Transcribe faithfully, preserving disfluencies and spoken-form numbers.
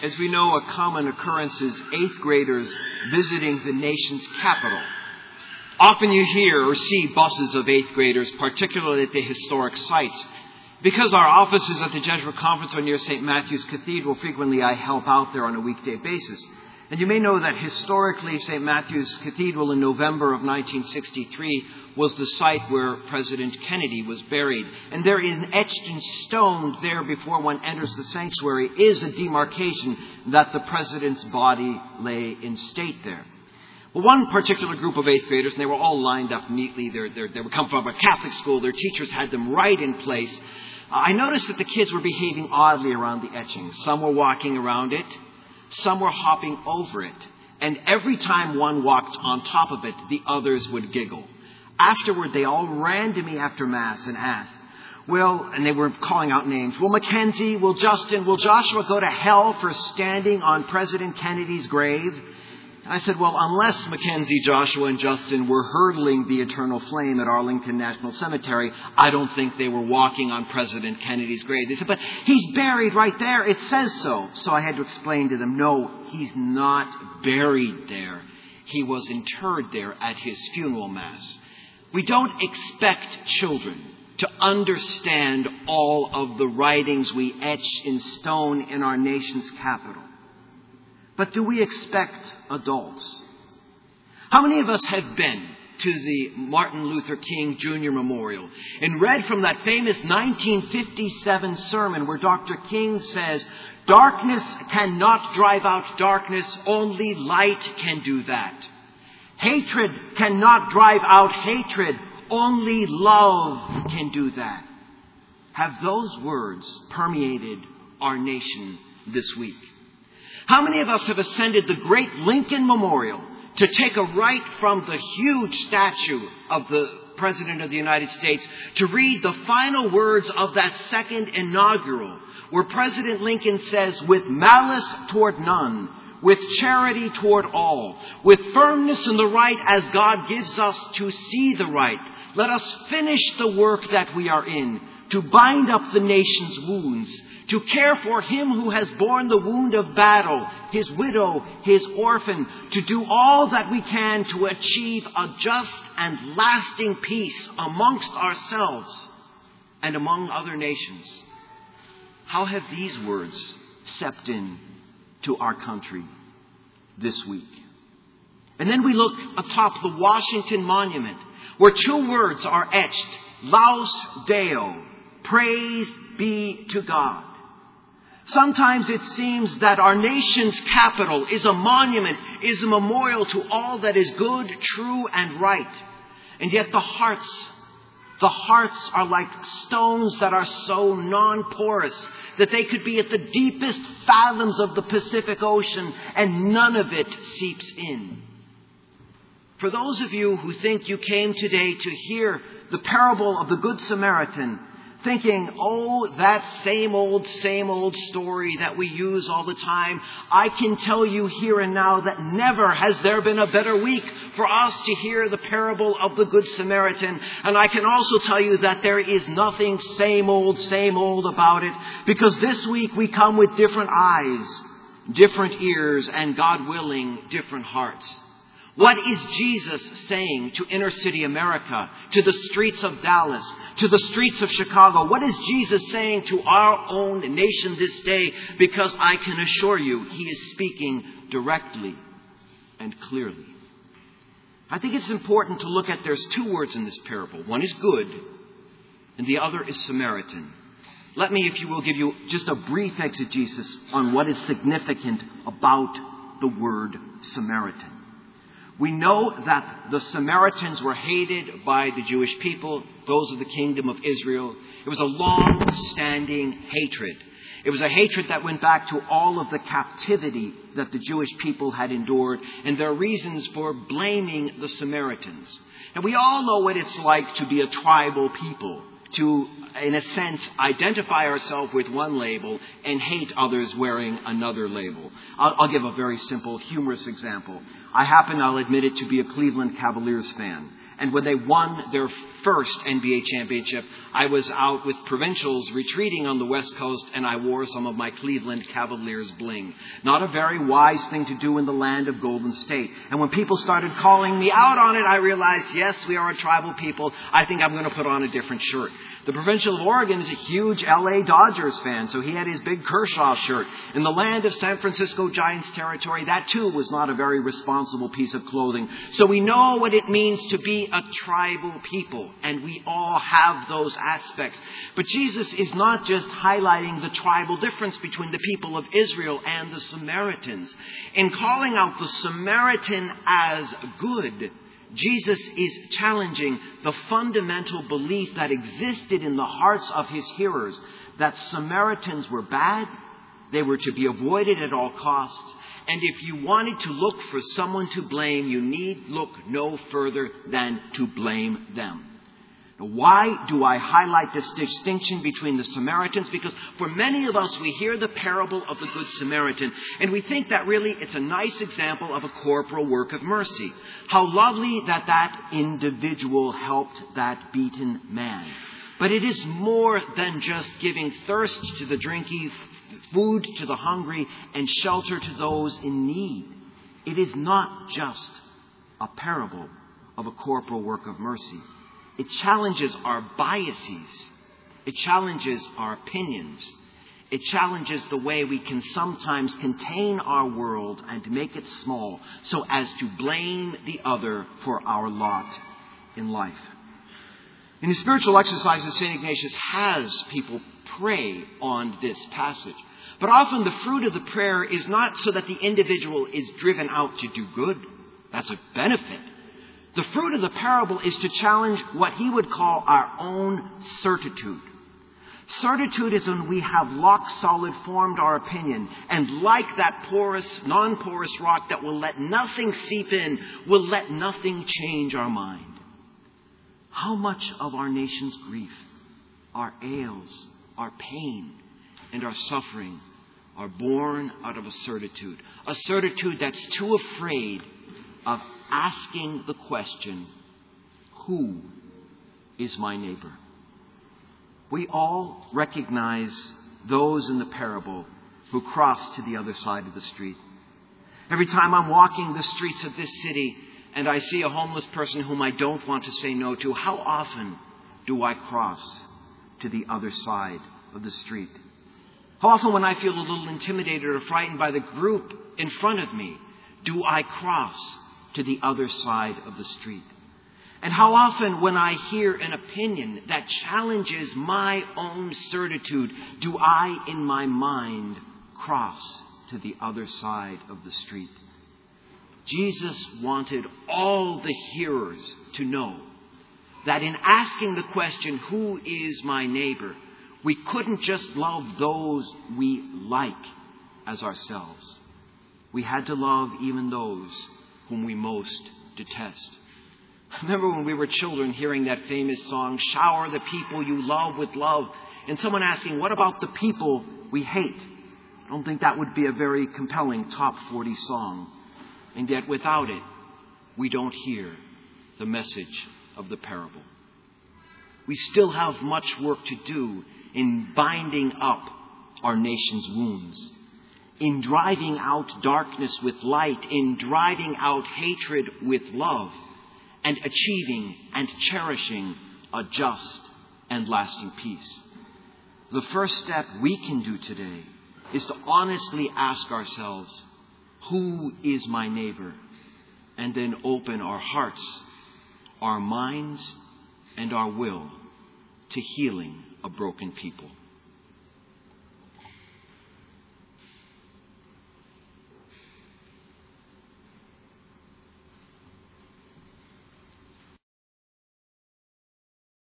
As we know, a common occurrence is eighth graders visiting the nation's capital. Often you hear or see buses of eighth graders, particularly at the historic sites. Because our office is at the Jesuit Conference or near Saint Matthew's Cathedral, frequently I help out there on a weekday basis. And you may know that historically Saint Matthew's Cathedral in November of nineteen sixty-three was the site where President Kennedy was buried. And there is etched in stone there before one enters the sanctuary is a demarcation that the president's body lay in state there. Well, one particular group of eighth graders, and they were all lined up neatly. They're, they're, they were come from a Catholic school. Their teachers had them right in place. Uh, I noticed that the kids were behaving oddly around the etching. Some were walking around it. Some were hopping over it. And every time one walked on top of it, the others would giggle. Afterward, they all ran to me after Mass and asked, well, and they were calling out names, will Mackenzie, will Justin, will Joshua go to hell for standing on President Kennedy's grave? I said, well, unless Mackenzie, Joshua, and Justin were hurdling the eternal flame at Arlington National Cemetery, I don't think they were walking on President Kennedy's grave. They said, but he's buried right there. It says so. So I had to explain to them, no, he's not buried there. He was interred there at his funeral mass. We don't expect children to understand all of the writings we etch in stone in our nation's capital. But do we expect adults? How many of us have been to the Martin Luther King Junior Memorial and read from that famous nineteen fifty-seven sermon where Doctor King says, darkness cannot drive out darkness, only light can do that. Hatred cannot drive out hatred, only love can do that. Have those words permeated our nation this week? How many of us have ascended the great Lincoln Memorial to take a right from the huge statue of the President of the United States to read the final words of that second inaugural, where President Lincoln says, with malice toward none, with charity toward all, with firmness in the right as God gives us to see the right, let us finish the work that we are in, to bind up the nation's wounds, to care for him who has borne the wound of battle, his widow, his orphan, to do all that we can to achieve a just and lasting peace amongst ourselves and among other nations. How have these words seeped in to our country this week? And then we look atop the Washington Monument, where two words are etched, Laus Deo, praise be to God. Sometimes it seems that our nation's capital is a monument, is a memorial to all that is good, true, and right. And yet the hearts, the hearts are like stones that are so non-porous that they could be at the deepest fathoms of the Pacific Ocean and none of it seeps in. For those of you who think you came today to hear the parable of the Good Samaritan, thinking, oh, that same old, same old story that we use all the time, I can tell you here and now that never has there been a better week for us to hear the parable of the Good Samaritan. And I can also tell you that there is nothing same old, same old about it, because this week we come with different eyes, different ears, and God willing, different hearts. What is Jesus saying to inner city America, to the streets of Dallas, to the streets of Chicago? What is Jesus saying to our own nation this day? Because I can assure you, he is speaking directly and clearly. I think it's important to look at, there's two words in this parable. One is good, and the other is Samaritan. Let me, if you will, give you just a brief exegesis on what is significant about the word Samaritan. We know that the Samaritans were hated by the Jewish people, those of the kingdom of Israel. It was a long-standing hatred. It was a hatred that went back to all of the captivity that the Jewish people had endured, and there are reasons for blaming the Samaritans. And we all know what it's like to be a tribal people, to, in a sense, identify ourselves with one label and hate others wearing another label. I'll, I'll give a very simple, humorous example. I happen, I'll admit it, to be a Cleveland Cavaliers fan. And when they won their first N B A championship, I was out with provincials retreating on the West Coast, and I wore some of my Cleveland Cavaliers bling. Not a very wise thing to do in the land of Golden State. And when people started calling me out on it, I realized, yes, we are a tribal people. I think I'm going to put on a different shirt. The provincial of Oregon is a huge L A Dodgers fan, so he had his big Kershaw shirt. In the land of San Francisco Giants territory, that too was not a very responsible piece of clothing. So we know what it means to be a tribal people, and we all have those aspects. But Jesus is not just highlighting the tribal difference between the people of Israel and the Samaritans. In calling out the Samaritan as good, Jesus is challenging the fundamental belief that existed in the hearts of his hearers that Samaritans were bad, they were to be avoided at all costs, and if you wanted to look for someone to blame, you need look no further than to blame them. Now, why do I highlight this distinction between the Samaritans? Because for many of us, we hear the parable of the Good Samaritan, and we think that really it's a nice example of a corporal work of mercy. How lovely that that individual helped that beaten man. But it is more than just giving thirst to the drinky, food to the hungry, and shelter to those in need. It is not just a parable of a corporal work of mercy. It challenges our biases. It challenges our opinions. It challenges the way we can sometimes contain our world and make it small so as to blame the other for our lot in life. In the spiritual exercises, Saint Ignatius has people pray on this passage. But often the fruit of the prayer is not so that the individual is driven out to do good. That's a benefit. The fruit of the parable is to challenge what he would call our own certitude. Certitude is when we have lock-solid formed our opinion, and like that porous, non-porous rock that will let nothing seep in, will let nothing change our mind. How much of our nation's grief, our ails, our pain, and our suffering are born out of a certitude. A certitude that's too afraid of asking the question, who is my neighbor? We all recognize those in the parable who cross to the other side of the street. Every time I'm walking the streets of this city and I see a homeless person whom I don't want to say no to, how often do I cross to the other side of the street? How often when I feel a little intimidated or frightened by the group in front of me, do I cross to the other side of the street? And how often when I hear an opinion that challenges my own certitude, do I in my mind cross to the other side of the street? Jesus wanted all the hearers to know that in asking the question, who is my neighbor, we couldn't just love those we like as ourselves. We had to love even those whom we most detest. I remember when we were children hearing that famous song, "Shower the people you love with love," and someone asking, what about the people we hate? I don't think that would be a very compelling top forty song. And yet without it, we don't hear the message of the parable. We still have much work to do in binding up our nation's wounds, in driving out darkness with light, in driving out hatred with love, and achieving and cherishing a just and lasting peace. The first step we can do today is to honestly ask ourselves, who is my neighbor? And then open our hearts, our minds, and our will to healing a broken people.